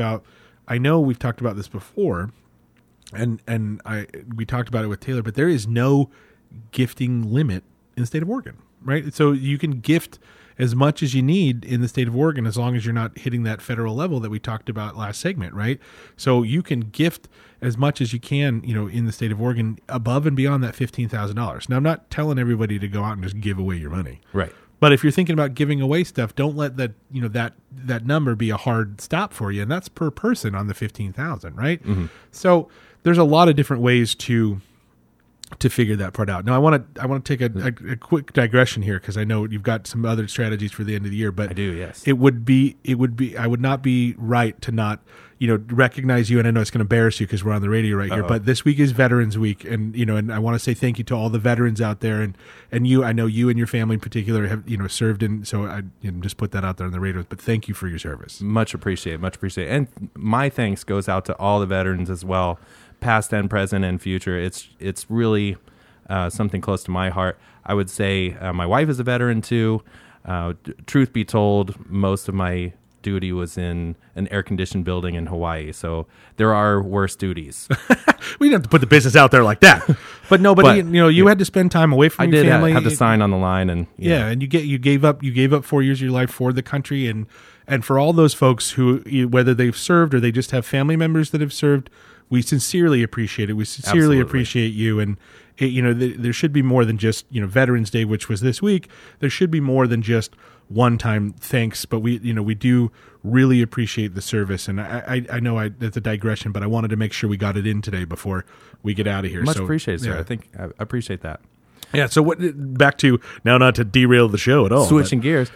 I know we've talked about this before, and we talked about it with Taylor, but there is no gifting limit in the state of Oregon, right? So you can gift as much as you need in the state of Oregon, as long as you're not hitting that federal level that we talked about last segment, right? So you can gift as much as you can, in the state of Oregon, above and beyond that $15,000. Now, I'm not telling everybody to go out and just give away your money, right? But if you're thinking about giving away stuff, don't let that that number be a hard stop for you, and that's per person on the $15,000, right? Mm-hmm. So there's a lot of different ways to figure that part out. Now, I want to take a quick digression here, because I know you've got some other strategies for the end of the year. But I do, yes. I would not be right to not recognize you, and I know it's going to embarrass you because we're on the radio right here. But this week is Veterans Week, and and I want to say thank you to all the veterans out there, and you. I know you and your family in particular have served in. So I just put that out there on the radio. But thank you for your service. Much appreciated. And my thanks goes out to all the veterans as well, past and present and future. It's really something close to my heart. I would say my wife is a veteran too. Truth be told, most of my duty was in an air-conditioned building in Hawaii, so there are worse duties. We didn't have to put the business out there like that. But no, you had to spend time away from your family. I had to sign on the line, and and you gave up 4 years of your life for the country, and for all those folks who, whether they've served or they just have family members that have served, we sincerely appreciate it. We sincerely appreciate you. And there should be more than just Veterans Day, which was this week. There should be more than just one-time thanks. But we do Really appreciate the service. And I know that's a digression, but I wanted to make sure we got it in today before we get out of here. Much appreciated, sir. Yeah. I appreciate that. Yeah, so back to, now not to derail the show at all. Switching gears,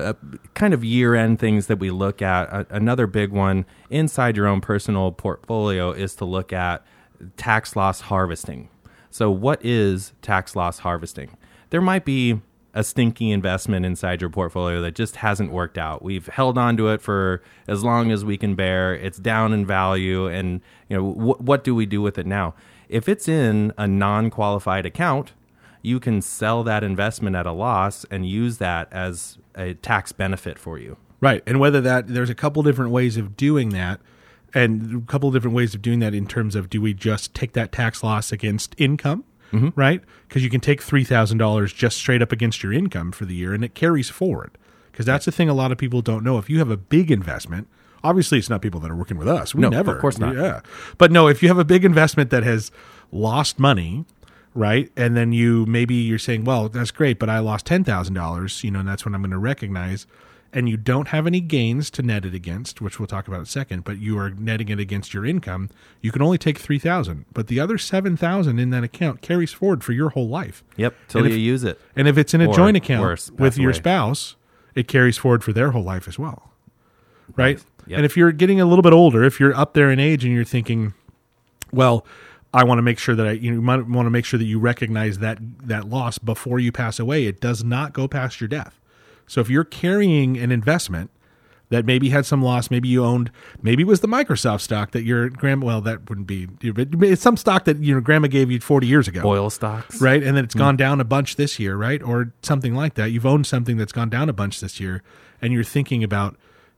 kind of year-end things that we look at. Another big one inside your own personal portfolio is to look at tax loss harvesting. So what is tax loss harvesting? There might be a stinky investment inside your portfolio that just hasn't worked out. We've held on to it for as long as we can bear. It's down in value, and what do we do with it now? If it's in a non-qualified account, you can sell that investment at a loss and use that as a tax benefit for you. Right, and there's a couple different ways of doing that, and a couple different ways of doing that in terms of, do we just take that tax loss against income? Mm-hmm. Right? Because you can take $3,000 just straight up against your income for the year, and it carries forward. Because that's the thing a lot of people don't know. If you have a big investment, obviously it's not people that are working with us. No, never. Of course not. Yeah. But no, if you have a big investment that has lost money, right, and then you're saying, well, that's great, but I lost $10,000, and that's what I'm going to recognize, and you don't have any gains to net it against, which we'll talk about in a second, but you are netting it against your income, you can only take $3,000, but the other $7,000 in that account carries forward for your whole life. Yep, till you use it. And if it's in a joint account with your away. spouse, it carries forward for their whole life as well, right? Yep. And if you're getting a little bit older, if you're up there in age and you're thinking, well, I want to make sure that you might want to make sure that you recognize that loss before you pass away. It does not go past your death. So if you're carrying an investment that maybe had some loss, maybe you owned, maybe it was the Microsoft stock that your grandma, well, that wouldn't be, but it's some stock that your grandma gave you 40 years ago. Oil stocks. Right? And then it's gone down a bunch this year, right? Or something like that. You've owned something that's gone down a bunch this year, and you're thinking about,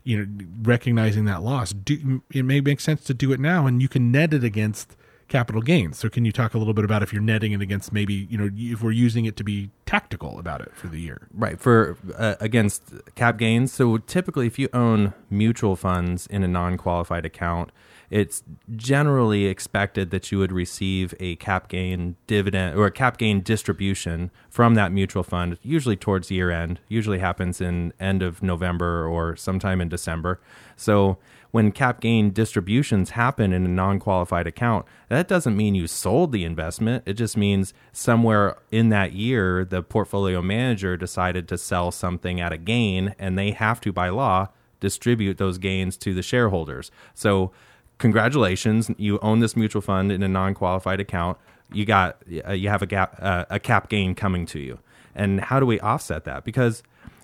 recognizing that loss. It may make sense to do it now, and you can net it against capital gains. So can you talk a little bit about if you're netting it against maybe, if we're using it to be tactical about it for the year? Right, for against cap gains. So typically if you own mutual funds in a non-qualified account, it's generally expected that you would receive a cap gain dividend or a cap gain distribution from that mutual fund, usually towards year end. Usually happens in end of November or sometime in December. So when cap gain distributions happen in a non-qualified account, that doesn't mean you sold the investment. It just means somewhere in that year, the portfolio manager decided to sell something at a gain, and they have to, by law, distribute those gains to the shareholders. So congratulations, you own this mutual fund in a non-qualified account. You have a cap gain coming to you. And how do we offset that? Because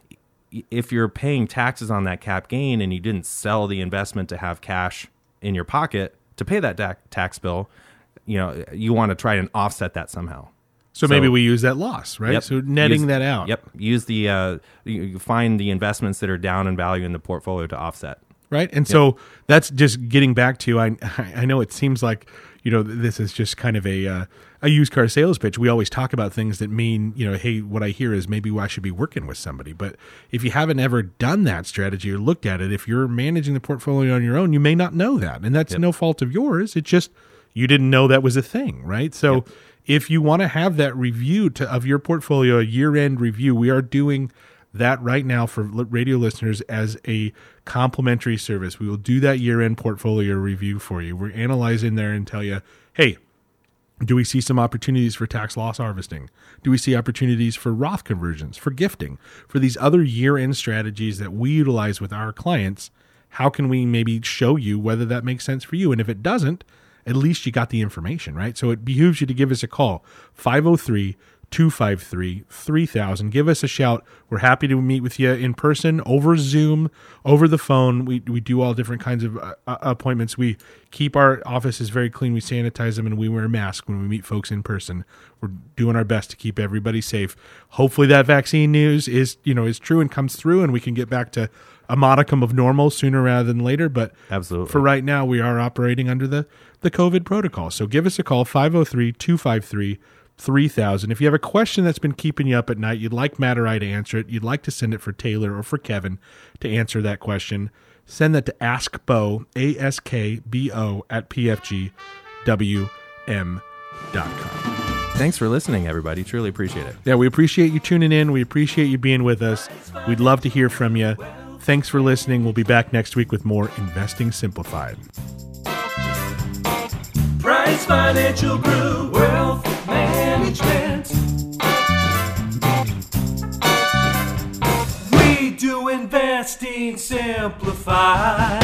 if you're paying taxes on that cap gain and you didn't sell the investment to have cash in your pocket to pay that tax bill, you want to try and offset that somehow. So maybe we use that loss, right? Yep. So netting that out. Yep. Use you find the investments that are down in value in the portfolio to offset. Right. And so that's just getting back to, I know it seems like, this is just kind of a used car sales pitch. We always talk about things that mean, hey, what I hear is maybe I should be working with somebody. But if you haven't ever done that strategy or looked at it, if you're managing the portfolio on your own, you may not know that. And that's no fault of yours. It's just you didn't know that was a thing, right? So if you want to have that review of your portfolio, a year-end review, we are doing that right now for radio listeners as a complimentary service. We will do that year-end portfolio review for you. We're analyzing there and tell you, hey, do we see some opportunities for tax loss harvesting? Do we see opportunities for Roth conversions, for gifting, for these other year-end strategies that we utilize with our clients? How can we maybe show you whether that makes sense for you? And if it doesn't, at least you got the information, right? So it behooves you to give us a call, 503-253-3000. Give us a shout. We're happy to meet with you in person, over Zoom, over the phone. We do all different kinds of appointments. We keep our offices very clean. We sanitize them, and we wear masks when we meet folks in person. We're doing our best to keep everybody safe. Hopefully that vaccine news is true and comes through, and we can get back to a modicum of normal sooner rather than later. But absolutely, for right now, we are operating under the COVID protocol. So give us a call, 503-253-3000. If you have a question that's been keeping you up at night, you'd like Matt or I to answer it, you'd like to send it for Taylor or for Kevin to answer that question, send that to AskBo, ASKBO, at pfgwm.com. Thanks for listening, everybody. Truly appreciate it. Yeah, we appreciate you tuning in. We appreciate you being with us. We'd love to hear from you. Thanks for listening. We'll be back next week with more Investing Simplified. Price Financial Group, Wealth Management. We do investing simplified.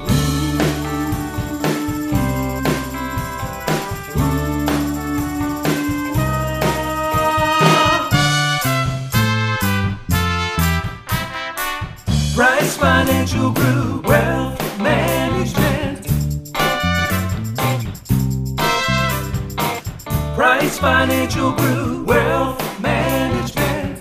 Price Financial Group, Wealth Management. Price Financial Group, Wealth Management.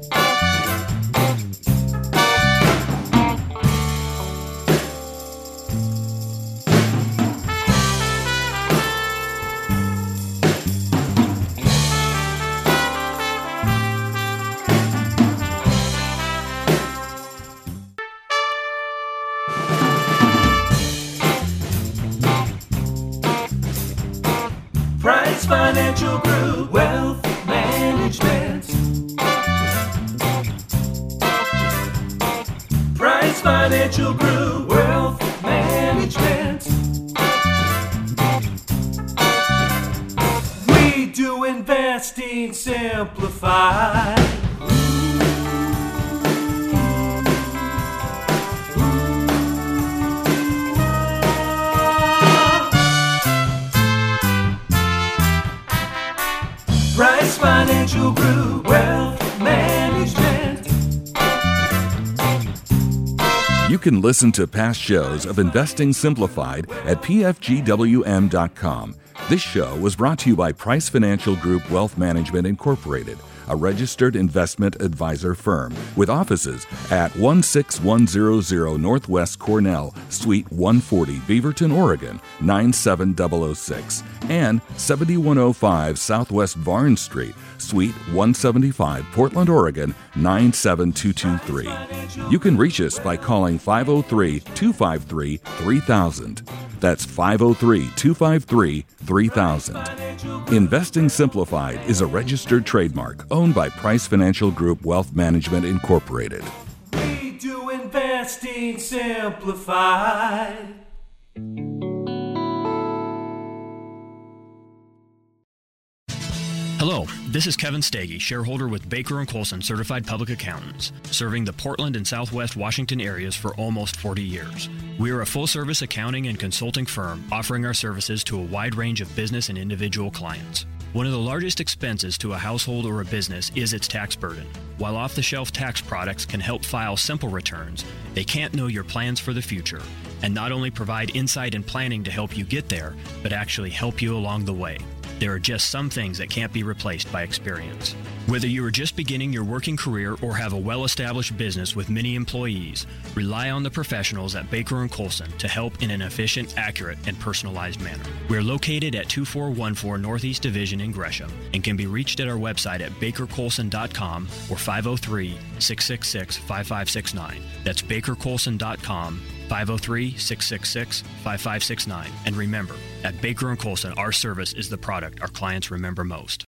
Price Financial Group, Wealth Management. Price Financial Group, Wealth Management. We do investing simplified. Price Financial Group, Wealth Management. You can listen to past shows of Investing Simplified at pfgwm.com. This show was brought to you by Price Financial Group Wealth Management Incorporated, a registered investment advisor firm with offices at 16100 Northwest Cornell, Suite 140, Beaverton, Oregon, 97006, and 7105 Southwest Varn Street, Suite 175, Portland, Oregon, 97223. You can reach us by calling 503-253-3000. That's 503-253-3000. Investing Simplified is a registered trademark owned by Price Financial Group Wealth Management Incorporated. We do investing simplified. Hello, this is Kevin Stagey, shareholder with Baker & Colson Certified Public Accountants, serving the Portland and Southwest Washington areas for almost 40 years. We are a full-service accounting and consulting firm offering our services to a wide range of business and individual clients. One of the largest expenses to a household or a business is its tax burden. While off-the-shelf tax products can help file simple returns, they can't know your plans for the future and not only provide insight and planning to help you get there, but actually help you along the way. There are just some things that can't be replaced by experience. Whether you are just beginning your working career or have a well-established business with many employees, rely on the professionals at Baker & Colson to help in an efficient, accurate, and personalized manner. We're located at 2414 Northeast Division in Gresham and can be reached at our website at bakercolson.com or 503-666-5569. That's bakercolson.com, 503-666-5569. And remember, at Baker & Colson, our service is the product our clients remember most.